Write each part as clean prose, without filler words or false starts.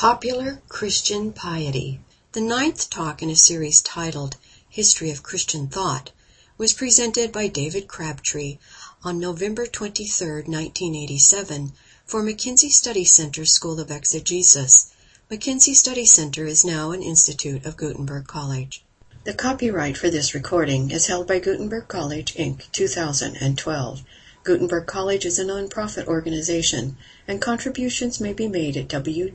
Popular Christian Piety. The ninth talk in a series titled History of Christian Thought was presented by David Crabtree on November 23, 1987 for McKinsey Study Center School of Exegesis. McKinsey Study Center is now an institute of Gutenberg College. The copyright for this recording is held by Gutenberg College, Inc., 2012. Gutenberg College is a nonprofit organization, and contributions may be made at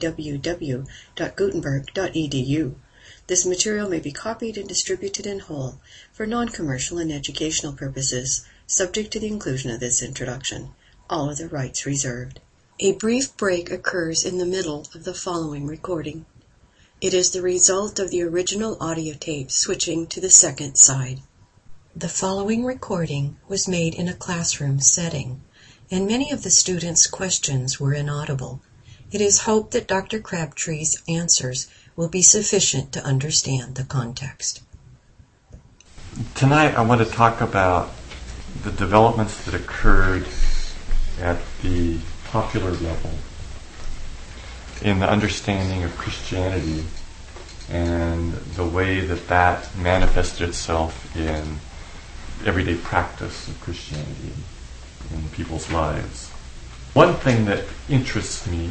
www.gutenberg.edu. This material may be copied and distributed in whole for non-commercial and educational purposes, subject to the inclusion of this introduction. All other rights reserved. A brief break occurs in the middle of the following recording. It is the result of the original audio tape switching to the second side. The following recording was made in a classroom setting, and many of the students' questions were inaudible. It is hoped that Dr. Crabtree's answers will be sufficient to understand the context. Tonight I want to talk about the developments that occurred at the popular level in the understanding of Christianity and the way that that manifested itself in everyday practice of Christianity in people's lives. One thing that interests me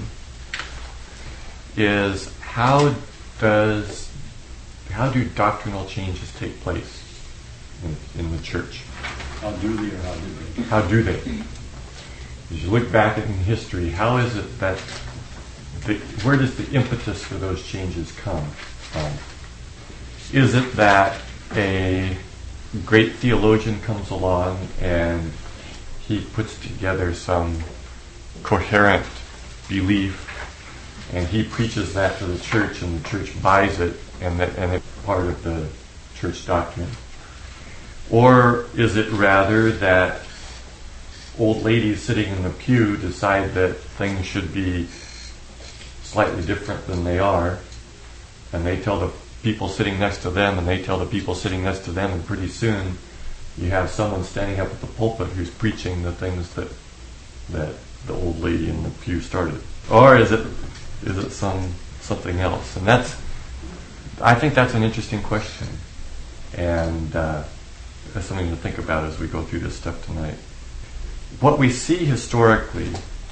is how do doctrinal changes take place in the church? How do they or how do they? How do they? As you look back in history, how is it that where does the impetus for those changes come from? Is it that a great theologian comes along and he puts together some coherent belief and he preaches that to the church and the church buys it and it's part of the church doctrine? Or is it rather that old ladies sitting in the pew decide that things should be slightly different than they are, and they tell the people sitting next to them, and they tell the people sitting next to them, and pretty soon you have someone standing up at the pulpit who's preaching the things that the old lady in the pew started? Or is it something else? And I think that's an interesting question, and that's something to think about as we go through this stuff tonight. What we see historically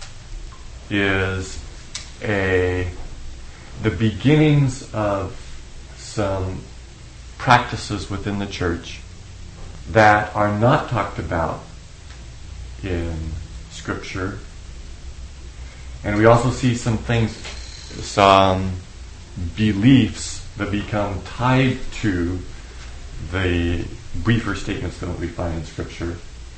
is the beginnings of some practices within the church that are not talked about in Scripture. And we also see some beliefs that become tied to the briefer statements that we find in Scripture.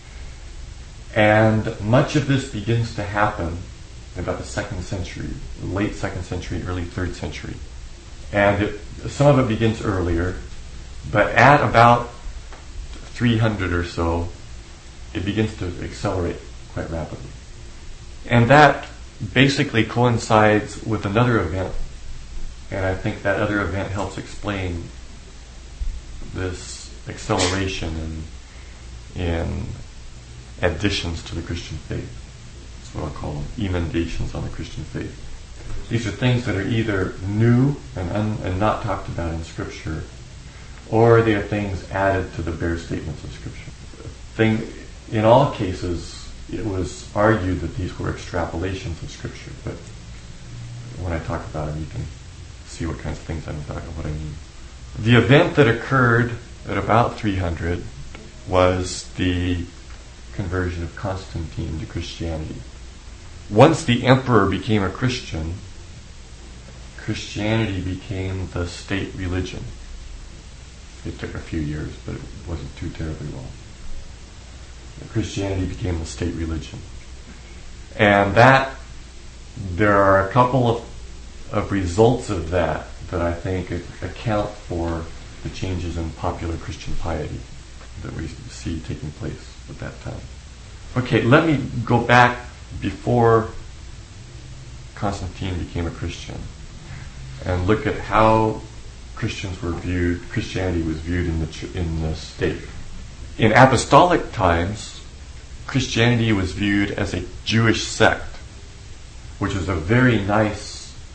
And much of this begins to happen in about the 2nd century, late 2nd century, early 3rd century. And some of it begins earlier, but at about 300 or so, it begins to accelerate quite rapidly. And that basically coincides with another event, and I think that other event helps explain this acceleration in additions to the Christian faith. That's what I'll call them, emendations on the Christian faith. These are things that are either new and not talked about in Scripture, or they are things added to the bare statements of Scripture. In all cases, it was argued that these were extrapolations of Scripture, but when I talk about them, you can see what kinds of things I'm talking about, what I mean. The event that occurred at about 300 was the conversion of Constantine to Christianity. Once the emperor became a Christian, Christianity became the state religion. It took a few years, but it wasn't too terribly long. Christianity became the state religion. And there are a couple of results of that I think account for the changes in popular Christian piety that we see taking place at that time. Okay, let me go back before Constantine became a Christian and look at how Christianity was viewed in the state. In apostolic times, Christianity was viewed as a Jewish sect, which is a very nice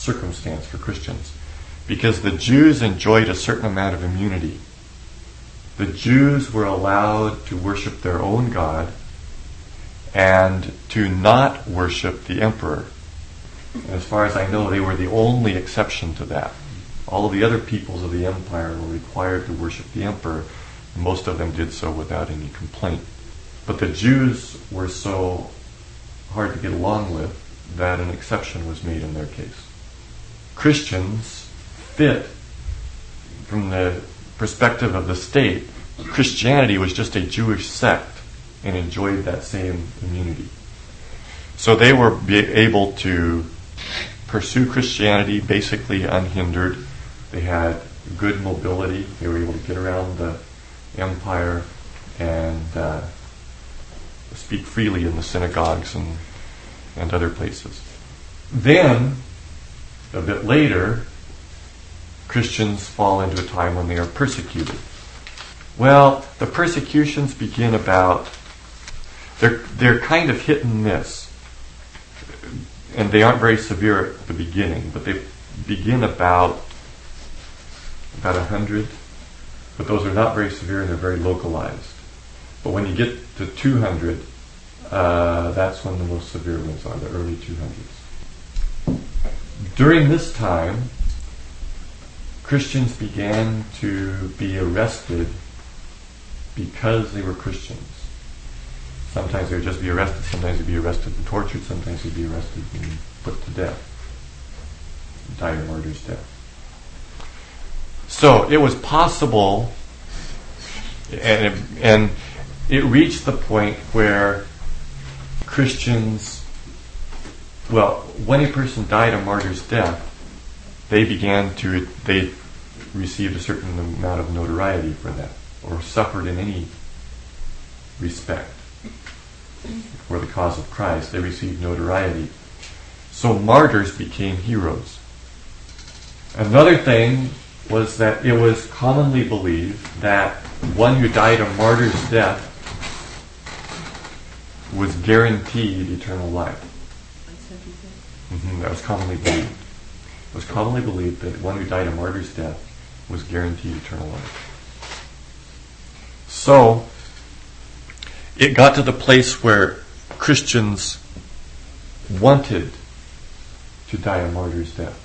circumstance for Christians, because the Jews enjoyed a certain amount of immunity. The Jews were allowed to worship their own God and to not worship the emperor. And as far as I know, they were the only exception to that. All of the other peoples of the empire were required to worship the emperor, and most of them did so without any complaint. But the Jews were so hard to get along with that an exception was made in their case. Christians fit, from the perspective of the state, Christianity was just a Jewish sect and enjoyed that same immunity. So they were able to pursue Christianity basically unhindered. They had good mobility. They were able to get around the empire and speak freely in the synagogues and other places. Then, a bit later, Christians fall into a time when they are persecuted. Well, the persecutions begin about, they're kind of hit and miss. And they aren't very severe at the beginning, but they begin about 100. But those are not very severe and they're very localized. But when you get to 200, that's when the most severe ones are, the early 200s. During this time, Christians began to be arrested because they were Christians. Sometimes they would just be arrested, sometimes they'd be arrested and tortured, sometimes they'd be arrested and put to death. Die a martyr's death. So it was possible, and it reached the point where Christians, well, when a person died a martyr's death, they received a certain amount of notoriety for that, or suffered in any respect for the cause of Christ. They received notoriety. So martyrs became heroes. Another thing was that it was commonly believed that one who died a martyr's death was guaranteed eternal life. That was commonly believed. It was commonly believed that one who died a martyr's death was guaranteed eternal life. So, it got to the place where Christians wanted to die a martyr's death.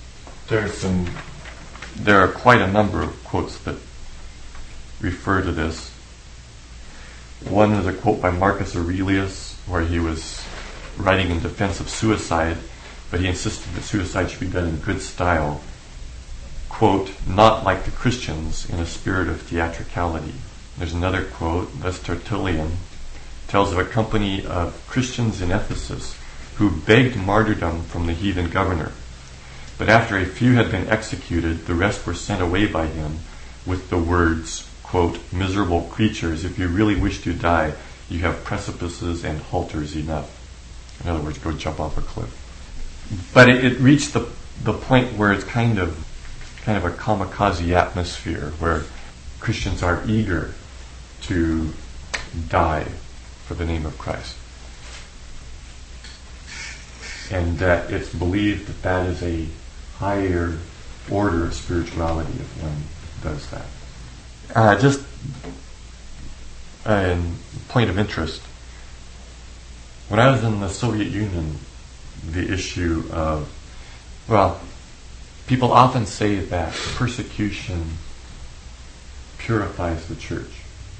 There are quite a number of quotes that refer to this. One is a quote by Marcus Aurelius, where he was writing in defense of suicide, but he insisted that suicide should be done in good style. Quote, not like the Christians, in a spirit of theatricality. There's another quote, that's Tertullian, tells of a company of Christians in Ephesus who begged martyrdom from the heathen governor. But after a few had been executed, the rest were sent away by him with the words, quote, miserable creatures, if you really wish to die, you have precipices and halters enough. In other words, go jump off a cliff. But it reached the point where it's kind of a kamikaze atmosphere, where Christians are eager to die for the name of Christ. And that it's believed that that is a higher order of spirituality if one does that. Just a point of interest. When I was in the Soviet Union, the issue of, well, people often say that persecution purifies the church.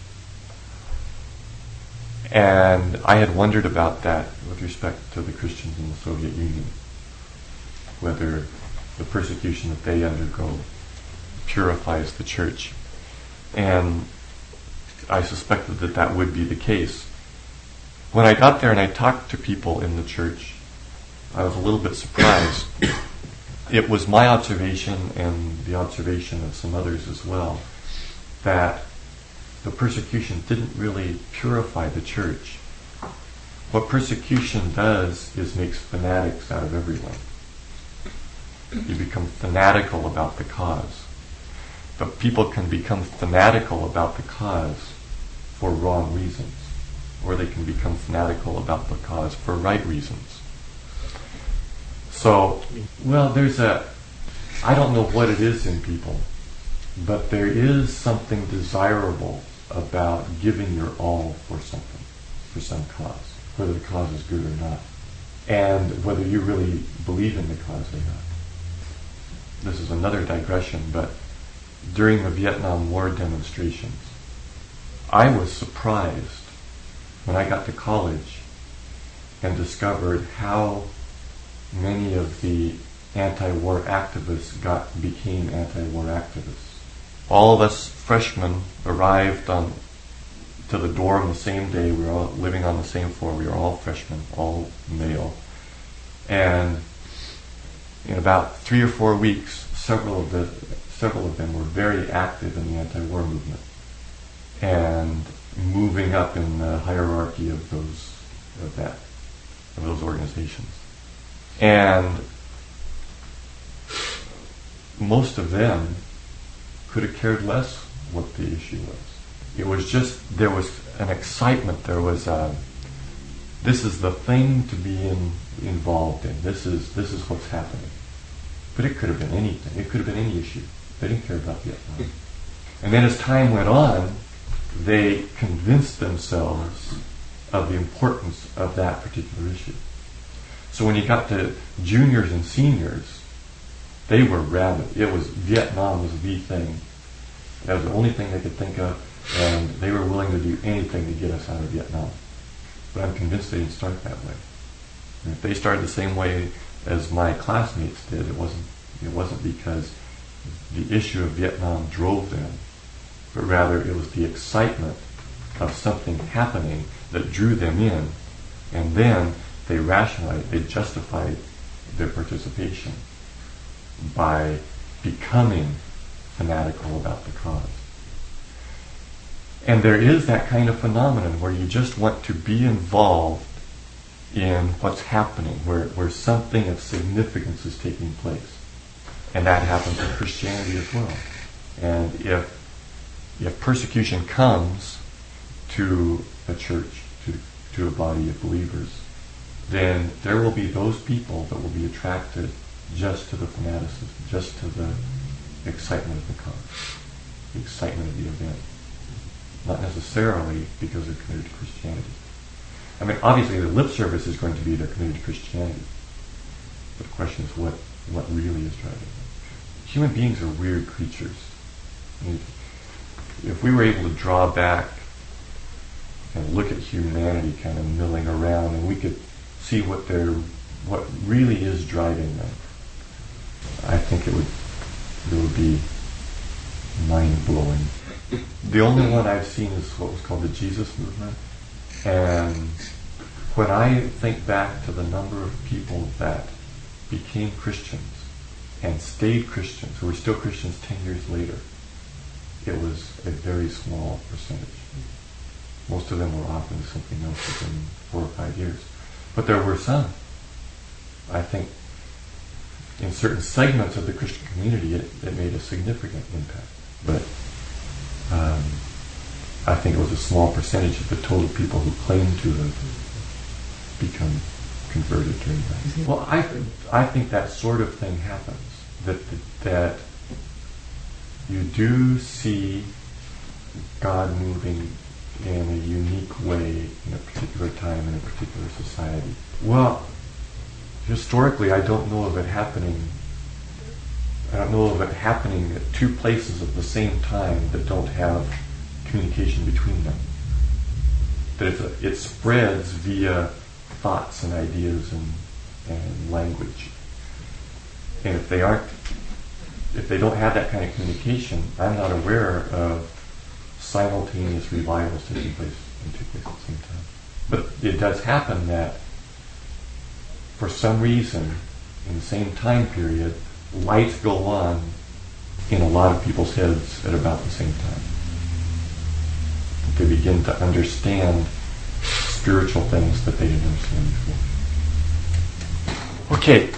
And I had wondered about that with respect to the Christians in the Soviet Union, whether the persecution that they undergo purifies the church. And I suspected that that would be the case. When I got there and I talked to people in the church, I was a little bit surprised. It was my observation, and the observation of some others as well, that the persecution didn't really purify the church. What persecution does is makes fanatics out of everyone. You become fanatical about the cause. But people can become fanatical about the cause for wrong reasons, or they can become fanatical about the cause for right reasons. So, well, I don't know what it is in people, but there is something desirable about giving your all for something, for some cause, whether the cause is good or not, and whether you really believe in the cause or not. This is another digression, but during the Vietnam War demonstrations, I was surprised when I got to college and discovered how many of the anti-war activists became anti-war activists. All of us freshmen arrived to the dorm the same day. We were all living on the same floor. We were all freshmen, all male. And in about 3 or 4 weeks, several of them were very active in the anti-war movement and moving up in the hierarchy of those organizations. And most of them could have cared less what the issue was. It was just, there was an excitement, there was this is the thing to be involved in, this is what's happening. But it could have been anything, it could have been any issue. They didn't care about Vietnam. And then as time went on, they convinced themselves of the importance of that particular issue. So when you got to juniors and seniors, they were rabid. Vietnam was the thing. That was the only thing they could think of, and they were willing to do anything to get us out of Vietnam. But I'm convinced they didn't start that way. And if they started the same way as my classmates did, it wasn't because the issue of Vietnam drove them, but rather it was the excitement of something happening that drew them in, and then they rationalized, they justified their participation by becoming fanatical about the cause. And there is that kind of phenomenon where you just want to be involved in what's happening, where something of significance is taking place. And that happens in Christianity as well. And if persecution comes to a church, to a body of believers, then there will be those people that will be attracted just to the fanaticism, just to the excitement of the cause, the excitement of the event. Not necessarily because they're committed to Christianity. I mean, obviously the lip service is going to be they're committed to Christianity. But the question is what really is driving them. Human beings are weird creatures. I mean, if we were able to draw back and look at humanity kind of milling around, and we could see what really is driving them, I think it would be mind-blowing. The only one I've seen is what was called the Jesus movement. And when I think back to the number of people that became Christians and stayed Christians, who were still Christians 10 years later, it was a very small percentage. Most of them were off into something else within 4 or 5 years. But there were some. I think in certain segments of the Christian community it made a significant impact. But I think it was a small percentage of the total people who claimed to have become converted during that. Well, I think that sort of thing happens. That you do see God moving in a unique way in a particular time in a particular society. Well, historically, I don't know of it happening at two places at the same time that don't have communication between them. That it spreads via thoughts and ideas and language. And if they don't have that kind of communication, I'm not aware of simultaneous revivals taking place at the same time. But it does happen that for some reason, in the same time period, lights go on in a lot of people's heads at about the same time. They begin to understand spiritual things that they didn't understand before. Okay,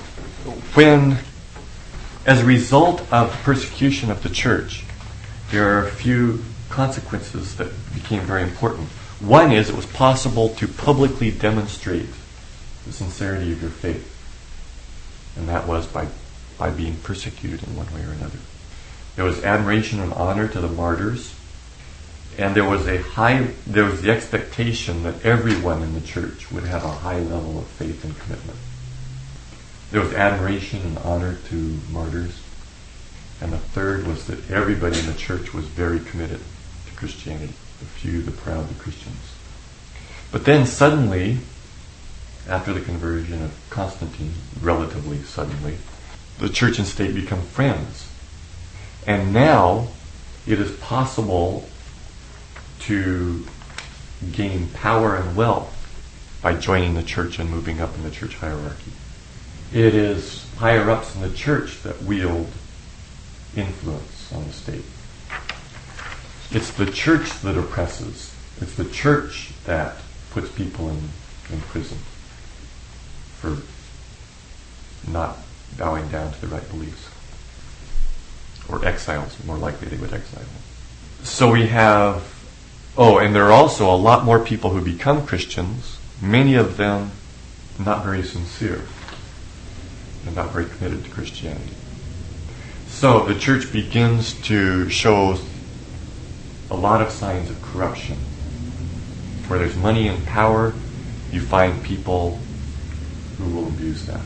as a result of the persecution of the church, there are a few consequences that became very important. One is it was possible to publicly demonstrate the sincerity of your faith. and that was by being persecuted in one way or another. There was admiration and honor to the martyrs, and there was the expectation that everyone in the church would have a high level of faith and commitment. There was admiration and honor to martyrs, and the third was that everybody in the church was very committed to Christianity, the few, the proud, the Christians. But then suddenly, after the conversion of Constantine, relatively suddenly, the church and state become friends. And now it is possible to gain power and wealth by joining the church and moving up in the church hierarchy. It is higher-ups in the church that wield influence on the state. It's the church that oppresses. It's the church that puts people in prison for not bowing down to the right beliefs. Or exiles, more likely they would exile them. So we have, and there are also a lot more people who become Christians, many of them not very sincere and not very committed to Christianity. So the church begins to show a lot of signs of corruption. Where there's money and power, you find people who will abuse that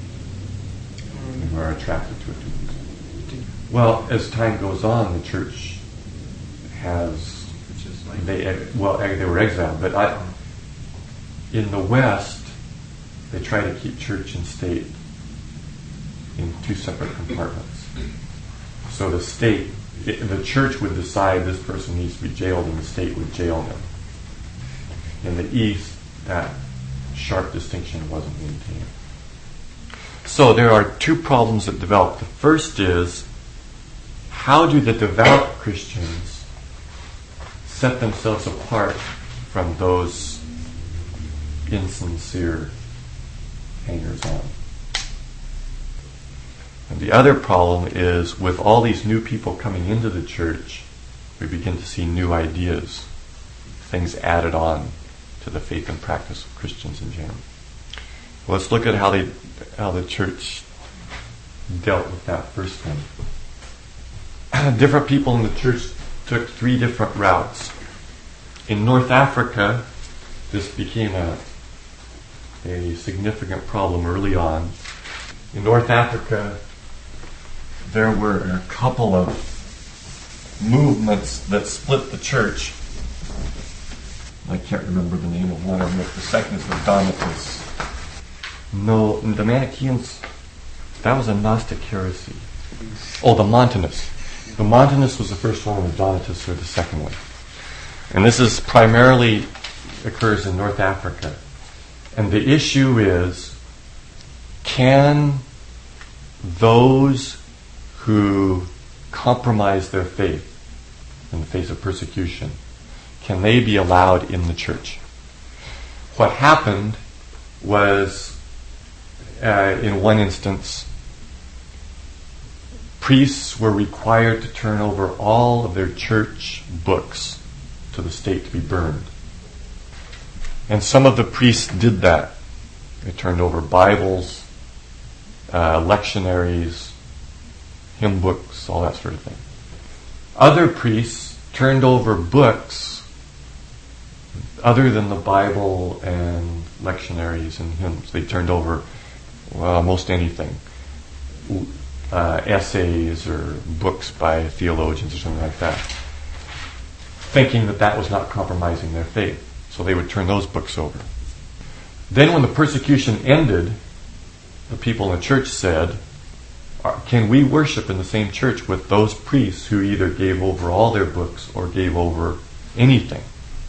and who are attracted to it. Well, as time goes on, the church has... They were exiled, but in the West, they try to keep church and state in two separate compartments. So the church would decide this person needs to be jailed, and the state would jail them. In the East, that sharp distinction wasn't maintained. So there are two problems that develop. The first is, how do the devout Christians set themselves apart from those insincere hangers-on? And the other problem is, with all these new people coming into the church, we begin to see new ideas, things added on to the faith and practice of Christians in general. Let's look at how the church dealt with that first one. Different people in the church took three different routes. In North Africa, this became a significant problem early on. In North Africa, there were a couple of movements that split the church. I can't remember the name of one of them. The second is the Donatists. No, the Manichaeans, that was a Gnostic heresy. Oh, the Montanists. The Montanists was the first one, and the Donatists were the second one. And this is primarily occurs in North Africa. And the issue is, can those who compromise their faith in the face of persecution, can they be allowed in the church? What happened was, in one instance, priests were required to turn over all of their church books to the state to be burned. And some of the priests did that. They turned over Bibles, lectionaries, hymn books, all that sort of thing. Other priests turned over books other than the Bible and lectionaries and hymns. They turned over most anything. Essays or books by theologians or something like that, thinking that that was not compromising their faith. So they would turn those books over. Then when the persecution ended, the people in the church said, can we worship in the same church with those priests who either gave over all their books or gave over anything?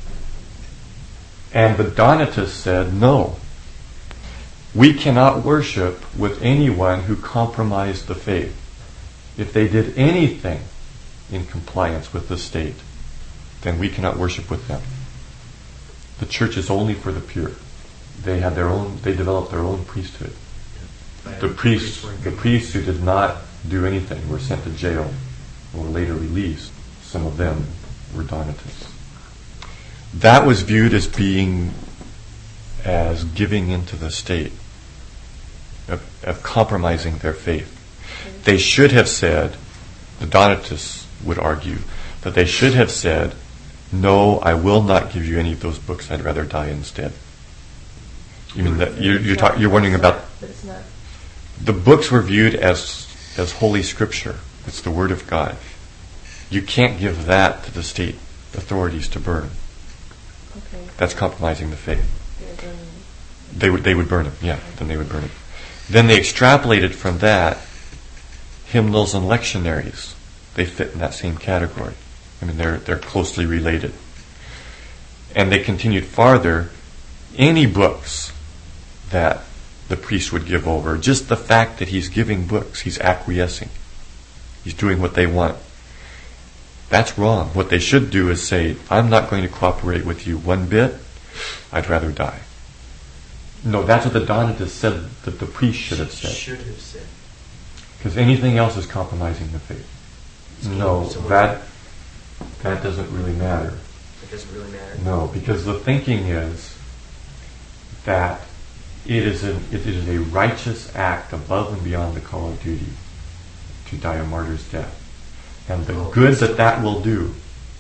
And the Donatists said, no. We cannot worship with anyone who compromised the faith. If they did anything in compliance with the state, then we cannot worship with them. The church is only for the pure. They developed their own priesthood. The priests who did not do anything were sent to jail or later released. Some of them were Donatists. That was viewed as giving into the state. of compromising their faith. They should have said, the Donatists would argue, that they should have said, no, I will not give you any of those books, I'd rather die instead. You mean that you're wondering about... The books were viewed as holy scripture. It's the Word of God. You can't give that to the state authorities to burn. Okay. That's compromising the faith. They would burn them. They would burn them, yeah. Then they would burn them. Then they extrapolated from that hymnals and lectionaries. They fit in that same category. I mean, they're closely related. And they continued farther. Any books that the priest would give over, just the fact that he's giving books, he's acquiescing. He's doing what they want. That's wrong. What they should do is say, I'm not going to cooperate with you one bit. I'd rather die. No, that's what the Donatists said that the priest should have said. Should have said. Because anything else is compromising the faith. No, that doesn't really matter. It doesn't really matter. No, because the thinking is that it is a righteous act above and beyond the call of duty to die a martyr's death. And the good that will do,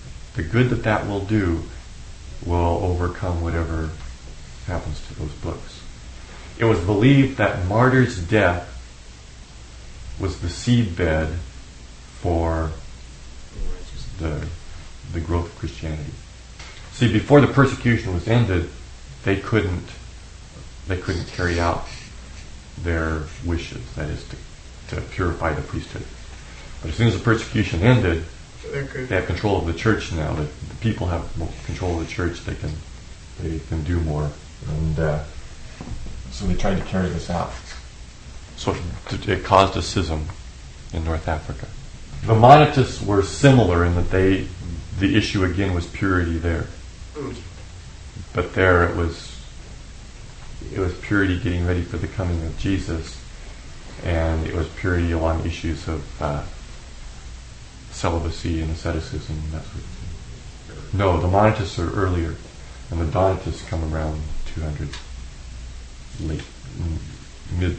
will overcome whatever happens to those books. It was believed that martyr's death was the seedbed for the growth of Christianity. See, before the persecution was ended, they couldn't carry out their wishes, that is, to purify the priesthood. But as soon as the persecution ended, they have control of the church now. The people have control of the church. They can do more, and so they tried to carry this out. So it caused a schism in North Africa. The Monatists were similar in that the issue again was purity there, but there it was purity getting ready for the coming of Jesus, and it was purity along issues of celibacy and asceticism and that sort of thing. No, the Monatists are earlier, and the Donatists come around 200, mid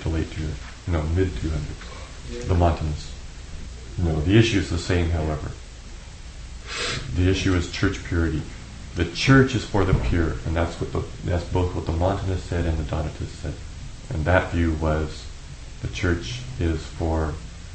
200s. The Montanists. No, the issue is the same, however. The issue is church purity. The church is for the pure, and that's both what the Montanists said and the Donatists said. And that view was the church is for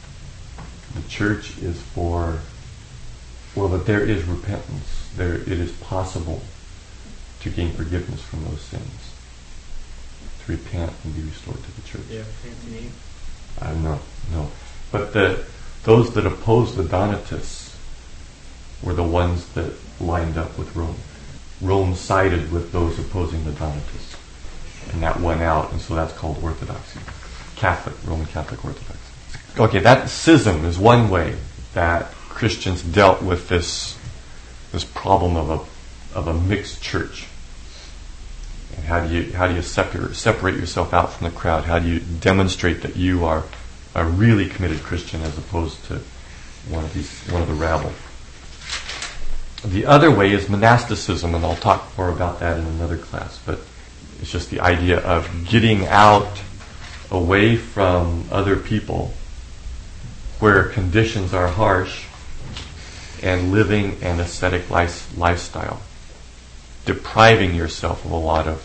that there is repentance. It is possible to gain forgiveness from those sins, to repent and be restored to the church. Yeah, repent No. But those that opposed the Donatists were the ones that lined up with Rome. Rome sided with those opposing the Donatists, and that won out, and so that's called orthodoxy. Roman Catholic Orthodoxy. Okay, that schism is one way that Christians dealt with this problem of a mixed church. And how do you separate yourself out from the crowd? How do you demonstrate that you are a really committed Christian as opposed to one of the rabble? The other way is monasticism, and I'll talk more about that in another class, but it's just the idea of getting out away from other people where conditions are harsh and living an ascetic lifestyle, depriving yourself of a lot of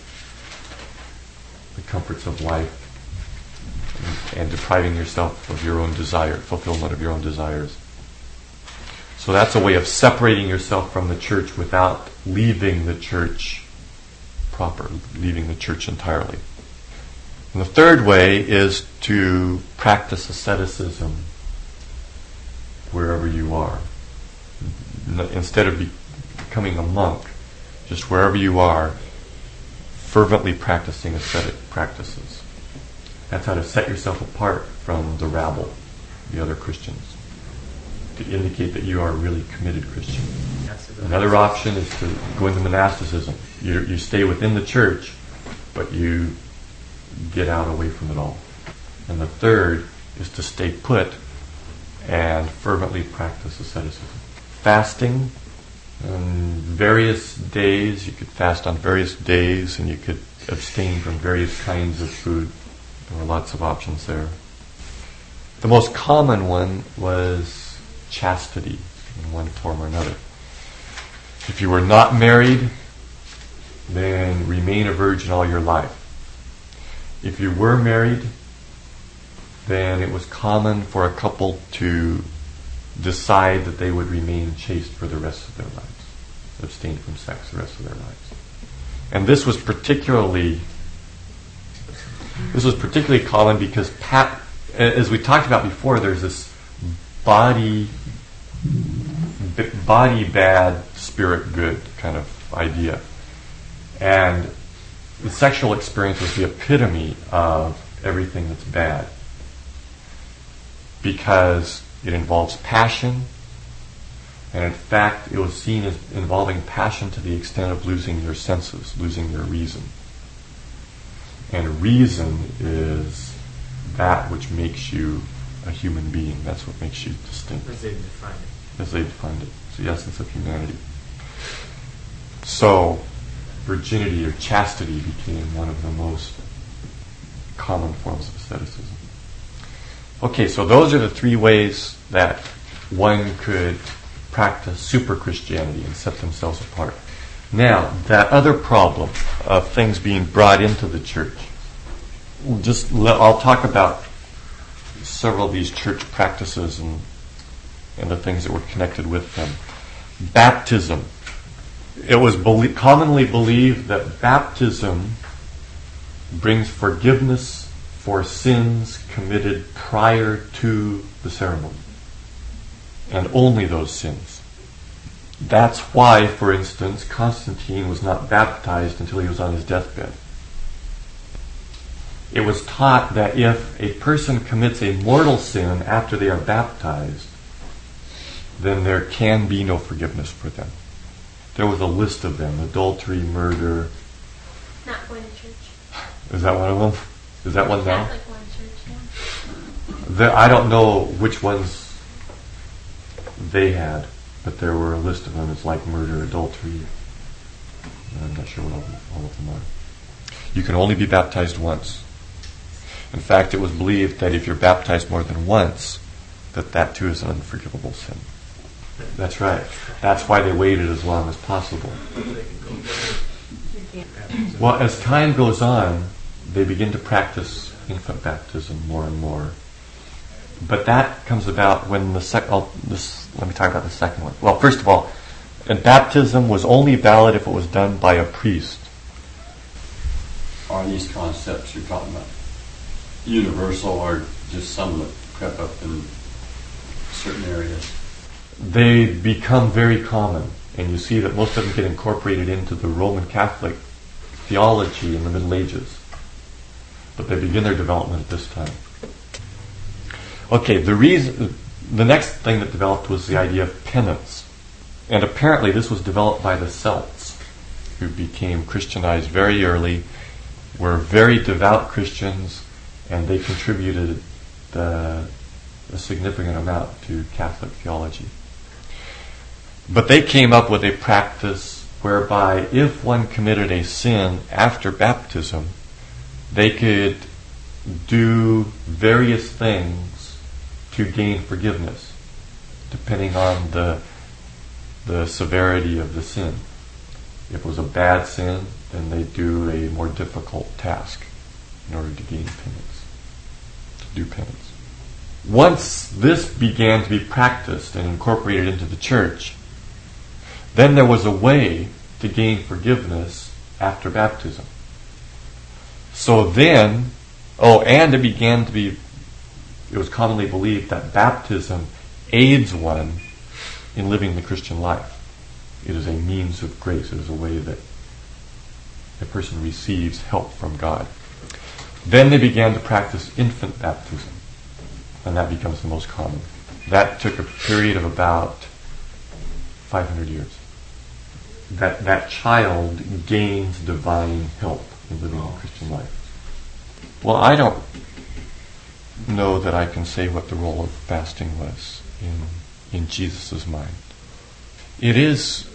the comforts of life and depriving yourself of your own fulfillment of your own desires. So that's a way of separating yourself from the church without leaving the church proper, leaving the church entirely. And the third way is to practice asceticism wherever you are. Instead of becoming a monk, just wherever you are, fervently practicing ascetic practices. That's how to set yourself apart from the rabble, the other Christians, to indicate that you are a really committed Christian. Another option is to go into monasticism. You stay within the church, but you get out away from it all. And the third is to stay put and fervently practice asceticism. Fasting on various days, you could fast on various days, and you could abstain from various kinds of food. There were lots of options there. The most common one was chastity in one form or another. If you were not married, then remain a virgin all your life. If you were married, then it was common for a couple to decide that they would remain chaste for the rest of their lives, abstain from sex the rest of their lives. And this was particularly common because, as we talked about before, there's this body bad, spirit good kind of idea. And the sexual experience was the epitome of everything that's bad, because it involves passion, and in fact it was seen as involving passion to the extent of losing your senses, losing your reason. And reason is that which makes you a human being. That's what makes you distinct. As they defined it. As they defined it. It's the essence of humanity. So, virginity or chastity became one of the most common forms of asceticism. Okay, so those are the three ways that one could practice super Christianity and set themselves apart. Now, that other problem of things being brought into the church, I'll talk about several of these church practices and the things that were connected with them. Baptism. It was commonly believed that baptism brings forgiveness for sins committed prior to the ceremony, and only those sins. That's why, for instance, Constantine was not baptized until he was on his deathbed. It was taught that if a person commits a mortal sin after they are baptized, then there can be no forgiveness for them. There was a list of them: adultery, murder. Not going to church. Is that one of them? Is that one now? Catholic going to church, yeah. I don't know which ones they had, but there were a list of them. It's like murder, adultery. I'm not sure what all of them are. You can only be baptized once. In fact, it was believed that if you're baptized more than once, that too is an unforgivable sin. That's right. That's why they waited as long as possible. Well, as time goes on, they begin to practice infant baptism more and more. But that comes about when let me talk about the second one. Well, first of all, baptism was only valid if it was done by a priest. Are these concepts you're talking about universal, or just some that crept up in certain areas? They become very common, and you see that most of them get incorporated into the Roman Catholic theology in the Middle Ages. But they begin their development at this time. Okay, the next thing that developed was the idea of penance. And apparently this was developed by the Celts, who became Christianized very early, were very devout Christians, and they contributed a significant amount to Catholic theology. But they came up with a practice whereby if one committed a sin after baptism, they could do various things to gain forgiveness, depending on the severity of the sin. If it was a bad sin, then they do a more difficult task in order to gain penance, to do penance. Once this began to be practiced and incorporated into the church, then there was a way to gain forgiveness after baptism. So then, and it was commonly believed that baptism aids one in living the Christian life. It is a means of grace. It is a way that a person receives help from God. Then they began to practice infant baptism, and that becomes the most common. That took a period of about 500 years. That child gains divine help in living the Christian life. Well, I don't know that I can say what the role of fasting was in Jesus' mind. It is,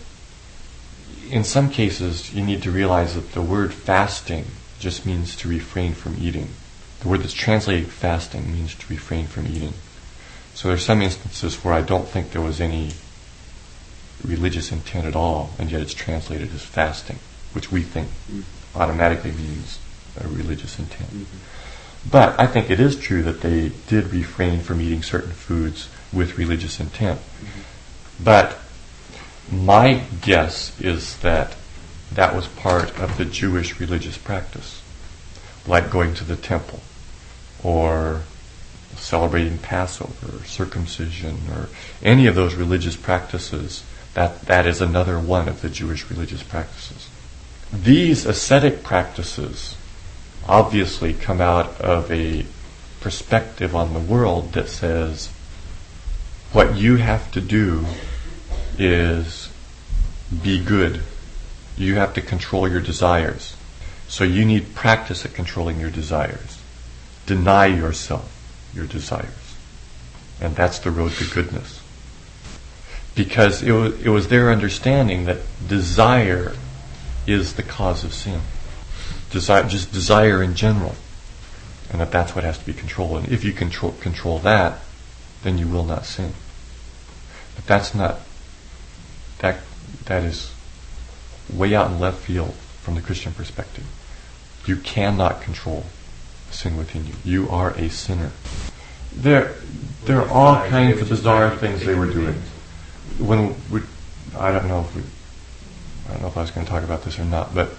in some cases, you need to realize that the word fasting just means to refrain from eating. The word that's translated fasting means to refrain from eating. So there are some instances where I don't think there was any religious intent at all, and yet it's translated as fasting, which we think automatically means a religious intent. But I think it is true that they did refrain from eating certain foods with religious intent. But my guess is that that was part of the Jewish religious practice, like going to the temple, or celebrating Passover, or circumcision, or any of those religious practices. That is another one of the Jewish religious practices. These ascetic practices obviously come out of a perspective on the world that says what you have to do is be good. You have to control your desires. So you need practice at controlling your desires. Deny yourself your desires. And that's the road to goodness. Because it was their understanding that desire is the cause of sin. Just desire in general. And that's what has to be controlled. And if you control that, then you will not sin. But that's not, that is way out in left field from the Christian perspective. You cannot control sin within you. You are a sinner. There are all kinds of bizarre things they were doing. I don't know if I was going to talk about this or not, but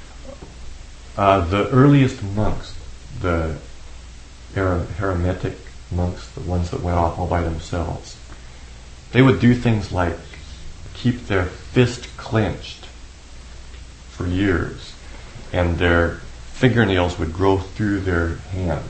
the earliest monks, the Hermetic monks, the ones that went off all by themselves, they would do things like keep their fist clenched for years, and their fingernails would grow through their hands.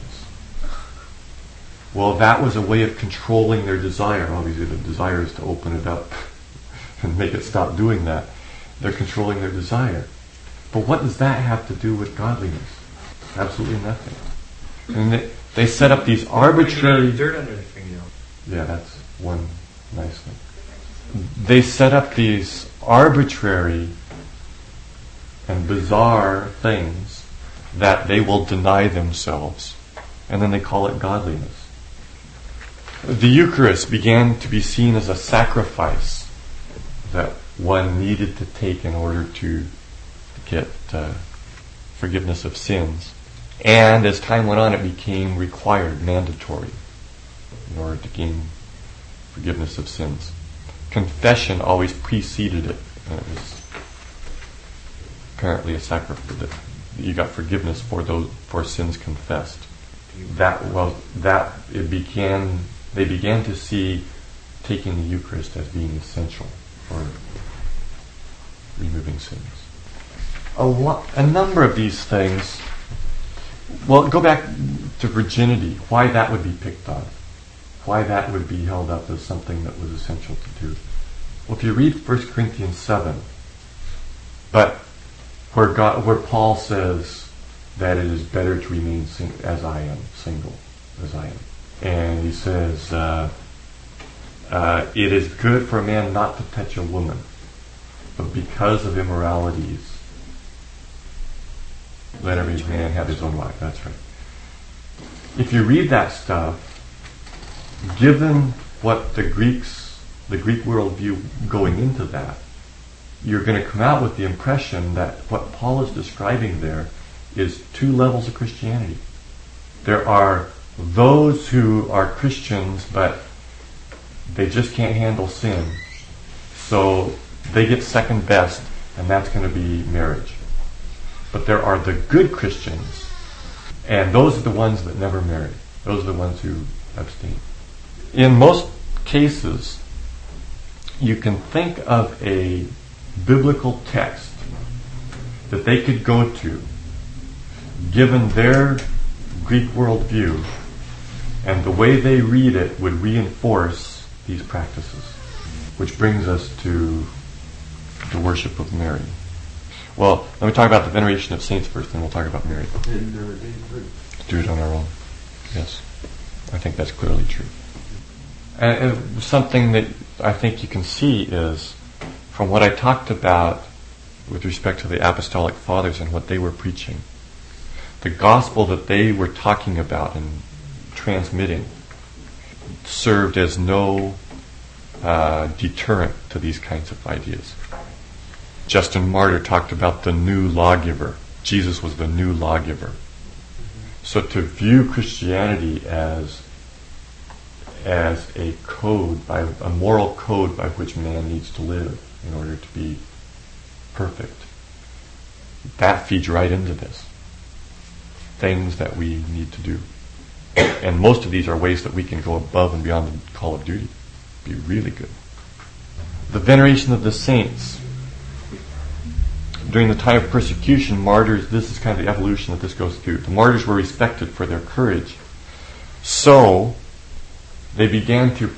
Well, that was a way of controlling their desire. Obviously, the desire is to open it up and make it stop doing that. They're controlling their desire. But what does that have to do with godliness? Absolutely nothing. And they set up these arbitrary... Dirt under the fingernail. Yeah, that's one nice thing. They set up these arbitrary and bizarre things that they will deny themselves, and then they call it godliness. The Eucharist began to be seen as a sacrifice that one needed to take in order to get forgiveness of sins. And as time went on, it became required, mandatory, in order to gain forgiveness of sins. Confession always preceded it, and it was apparently a sacrifice that you got forgiveness for sins confessed. They began to see taking the Eucharist as being essential for removing sins. A number of these things. Well, go back to virginity. Why that would be picked on? Why that would be held up as something that was essential to do? Well, if you read 1 Corinthians 7, but where Paul says that it is better to remain single as I am, and he says it is good for a man not to touch a woman, but because of immoralities, let every man have his own wife. That's right. If you read that stuff, given what the Greek worldview going into that, you're going to come out with the impression that what Paul is describing there is two levels of Christianity. There are those who are Christians, but they just can't handle sin, so they get second best, and that's going to be marriage. But there are the good Christians, and those are the ones that never marry. Those are the ones who abstain. In most cases, you can think of a biblical text that they could go to, given their Greek worldview, and the way they read it would reinforce these practices. Which brings us to the worship of Mary. Well, let me talk about the veneration of saints first, then we'll talk about Mary. Do it on our own. Yes. I think that's clearly true. And something that I think you can see is, from what I talked about with respect to the apostolic fathers and what they were preaching, the gospel that they were talking about and transmitting served as no deterrent to these kinds of ideas. Justin Martyr talked about the new lawgiver. Jesus was the new lawgiver. So to view Christianity as a code, a moral code by which man needs to live in order to be perfect, that feeds right into this. Things that we need to do. And most of these are ways that we can go above and beyond the call of duty. Be really good. The veneration of the saints. During the time of persecution, martyrs, this is kind of the evolution that this goes through. The martyrs were respected for their courage. So, they began to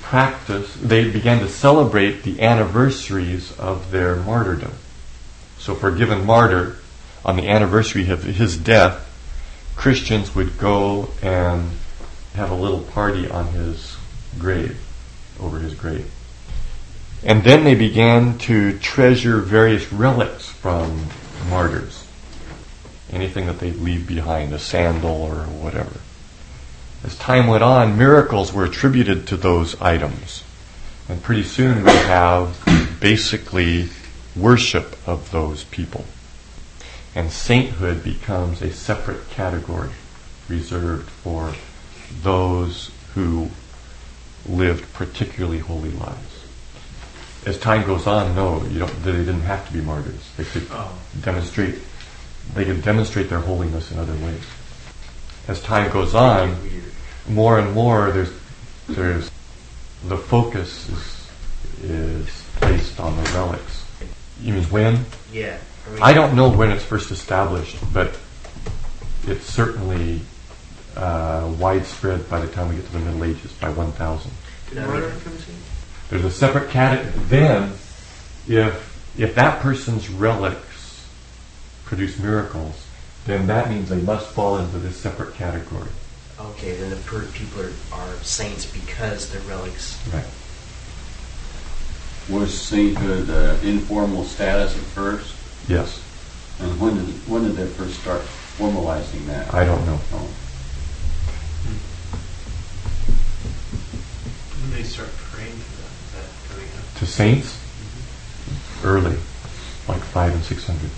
celebrate the anniversaries of their martyrdom. So for a given martyr, on the anniversary of his death, Christians would go and have a little party on his grave, over his grave. And then they began to treasure various relics from martyrs. Anything that they leave behind, a sandal or whatever. As time went on, miracles were attributed to those items. And pretty soon we have basically worship of those people. And sainthood becomes a separate category reserved for those who lived particularly holy lives. As time goes on, they didn't have to be martyrs. They could demonstrate their holiness in other ways. As time goes on, more and more there's the focus is placed on the relics. You mean when? Yeah. I don't know when it's first established, but it's certainly widespread by the time we get to the Middle Ages, by 1000. There's a separate category. Then, if that person's relics produce miracles, then that means they must fall into this separate category. Okay, then the people are saints because their relics. Right. Was sainthood informal status at first? Yes. And when did they first start formalizing that? I don't know. Oh. When they start praying for them, is that coming up? To saints? Early, like 500 and 600.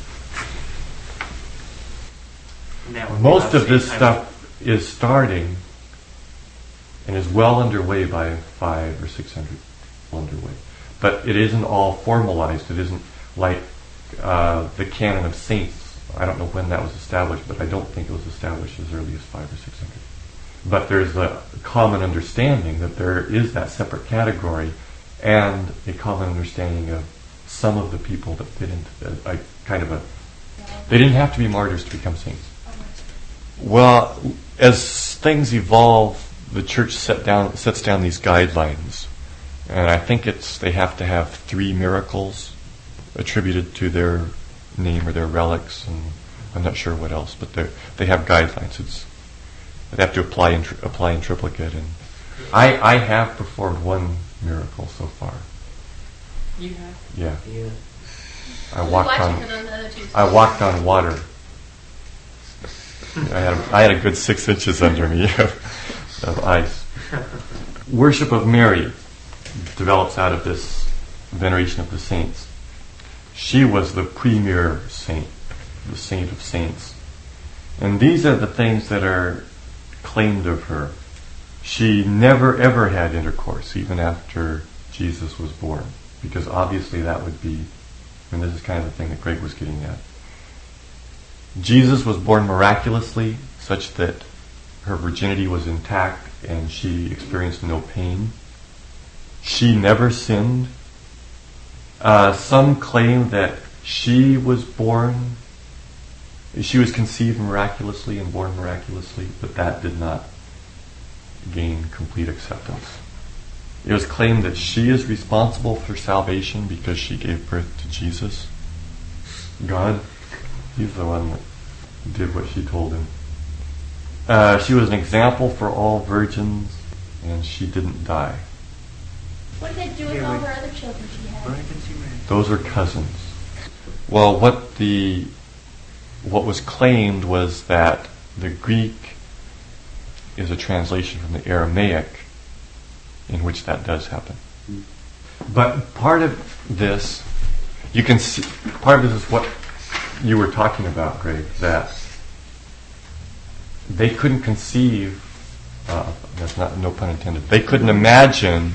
Now, Most of this stuff is starting and is well underway by 500 or 600 underway. But it isn't all formalized. It isn't like the canon of saints. I don't know when that was established, but I don't think it was established as early as 500 or 600. But there's a common understanding that there is that separate category and a common understanding of some of the people that fit into they didn't have to be martyrs to become saints. Well, as things evolve, the church sets down these guidelines. And I think they have to have 3 miracles attributed to their name or their relics, and I'm not sure what else, but they have guidelines. They have to apply in triplicate. And I have performed 1 miracle so far. You have? Yeah. Yeah. I walked on water. I had a good 6 inches under me of ice. Worship of Mary develops out of this veneration of the saints. She was the premier saint, the saint of saints. And these are the things that are claimed of her. She never ever had intercourse, even after Jesus was born, because obviously that would be, and this is kind of the thing that Greg was getting at. Jesus was born miraculously, such that her virginity was intact and she experienced no pain. She never sinned. Some claim that she was conceived miraculously and born miraculously, but that did not gain complete acceptance. It was claimed that she is responsible for salvation because she gave birth to Jesus. God, He's the one that did what she told him. She was an example for all virgins, and she didn't die. What did they do with all her other children she had? Those are cousins. Well, what was claimed was that the Greek is a translation from the Aramaic in which that does happen. But part of this, you can see, part of this is what you were talking about, Greg, that they couldn't conceive, that's not, no pun intended, they couldn't imagine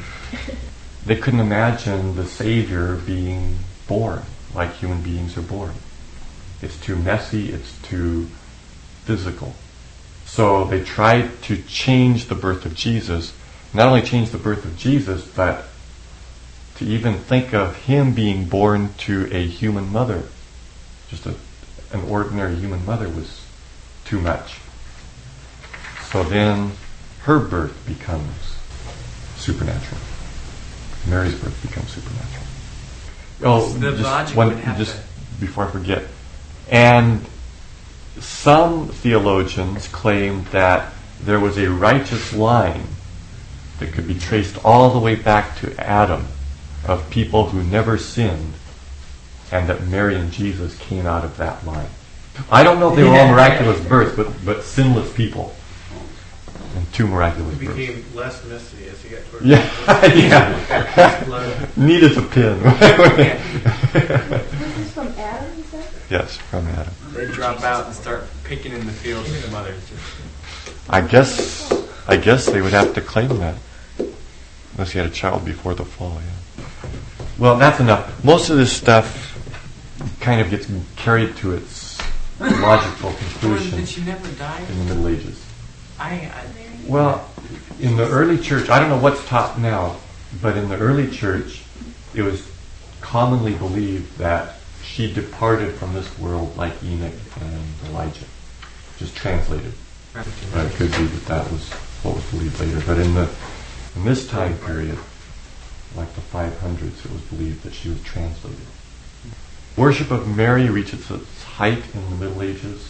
the Savior being born like human beings are born. It's too messy, it's too physical. So they tried to change the birth of Jesus, not only change the birth of Jesus, but to even think of him being born to a human mother, just an ordinary human mother, was too much. So then her birth becomes supernatural. Mary's birth becomes supernatural. Oh, The just logic one, would have just to- before I forget. And some theologians claim that there was a righteous line that could be traced all the way back to Adam, of people who never sinned, and that Mary and Jesus came out of that line. I don't know if they were all miraculous births, but sinless people. And two miraculous It births. became less messy as you got towards Yeah, yeah. blood. Needed a pin. This is from Adam, you said? Yes, from Adam. They drop out and start picking in the fields with the mothers. I guess they would have to claim that. Unless you had a child before the fall, yeah. Well, that's enough. Most of this stuff kind of gets carried to its logical conclusion Did she never die? in the Middle Ages. I Well, in the early church, I don't know what's taught now, but in the early church, it was commonly believed that she departed from this world like Enoch and Elijah. Just translated. But it could be that was what was believed later. But in this time period, like the 500s, it was believed that she was translated. Worship of Mary reaches its height in the Middle Ages.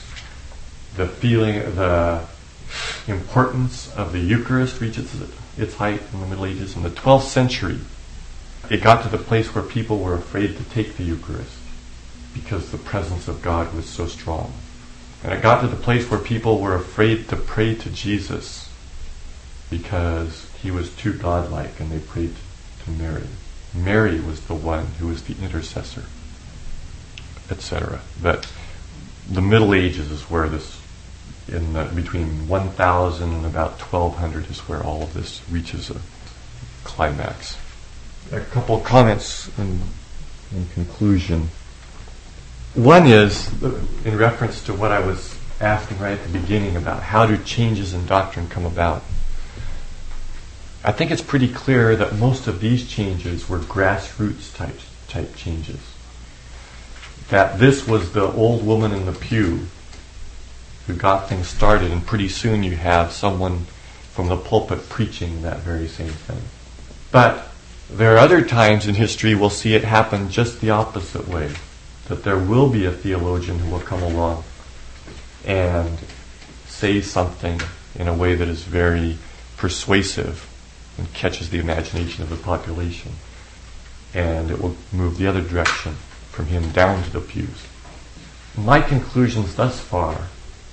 The importance of the Eucharist reaches its height in the Middle Ages. In the 12th century, it got to the place where people were afraid to take the Eucharist because the presence of God was so strong. And it got to the place where people were afraid to pray to Jesus because he was too godlike, and they prayed to Mary. Mary was the one who was the intercessor, etc. But the Middle Ages is where this, between 1000 and about 1200, is where all of this reaches a climax. A couple of comments in conclusion. One is in reference to what I was asking right at the beginning about how do changes in doctrine come about. I think it's pretty clear that most of these changes were grassroots type changes. That this was the old woman in the pew who got things started, and pretty soon you have someone from the pulpit preaching that very same thing. But there are other times in history we'll see it happen just the opposite way. That there will be a theologian who will come along and say something in a way that is very persuasive and catches the imagination of the population. And it will move the other direction from him down to the pews. My conclusion thus far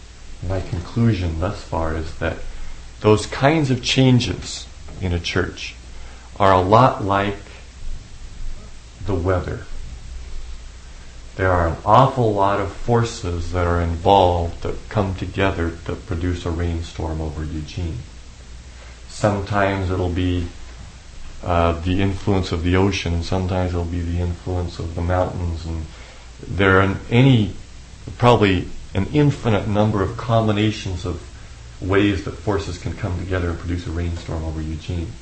is that those kinds of changes in a church are a lot like the weather. There are an awful lot of forces that are involved that come together to produce a rainstorm over Eugene. Sometimes it'll be the influence of the ocean, sometimes it'll be the influence of the mountains, and there are probably an infinite number of combinations of ways that forces can come together and produce a rainstorm over Eugene.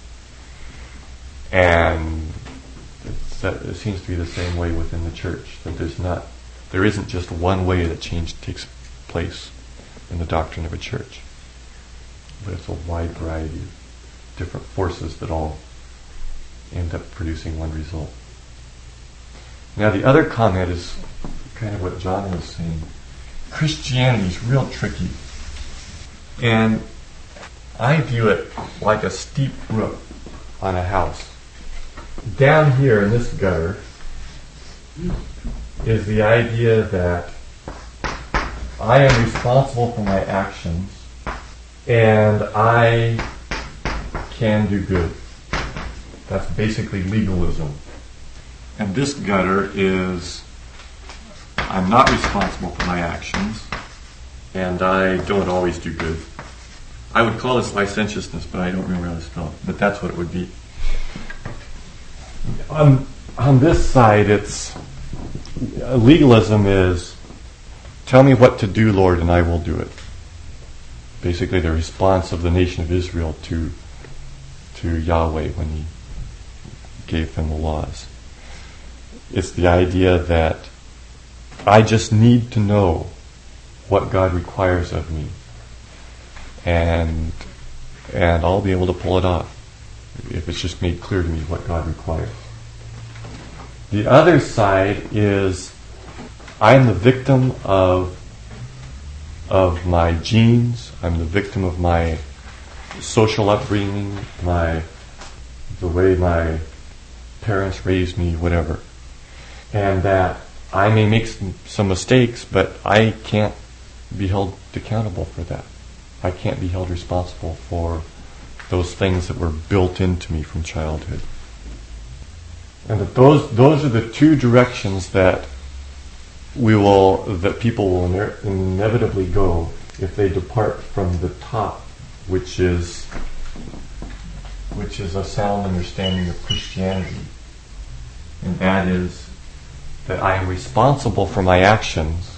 And it seems to be the same way within the church, that there isn't just one way that change takes place in the doctrine of a church, but it's a wide variety of different forces that all end up producing one result. Now the other comment is kind of what John was saying. Christianity is real tricky, and I view it like a steep roof on a house. Down here in this gutter is the idea that I am responsible for my actions, and I can do good. That's basically legalism. And this gutter is, I'm not responsible for my actions, and I don't always do good. I would call this licentiousness, but I don't remember how to spell it. But that's what it would be. On this side, it's legalism is, tell me what to do, Lord, and I will do it. Basically, the response of the nation of Israel to Yahweh when He gave them the laws. It's the idea that I just need to know what God requires of me, and I'll be able to pull it off if it's just made clear to me what God requires. The other side is I'm the victim of my genes. I'm the victim of my social upbringing, the way my parents raised me, whatever. And that I may make some mistakes, but I can't be held accountable for that. I can't be held responsible for those things that were built into me from childhood. And that those are the two directions that people will inevitably go if they depart from the top, which is a sound understanding of Christianity. And that is that I am responsible for my actions,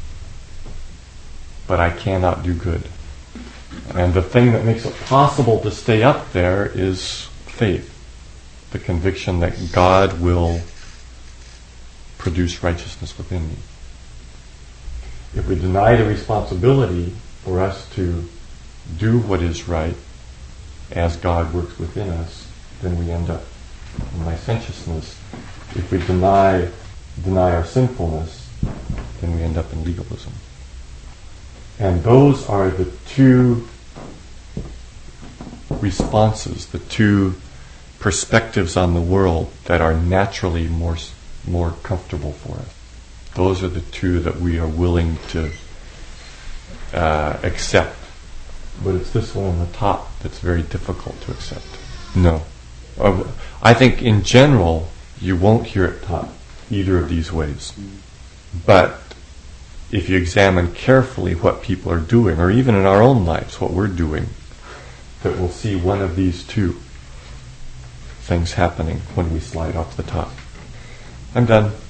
but I cannot do good. And the thing that makes it possible to stay up there is faith, the conviction that God will produce righteousness within me. If we deny the responsibility for us to do what is right as God works within us, then we end up in licentiousness. If we deny our sinfulness, then we end up in legalism. And those are the two responses, the two perspectives on the world that are naturally more comfortable for us. Those are the two that we are willing to accept. But it's this one on the top that's very difficult to accept. No. I think in general, you won't hear it taught either of these ways. But if you examine carefully what people are doing, or even in our own lives, what we're doing, that we'll see one of these two things happening when we slide off the top. I'm done.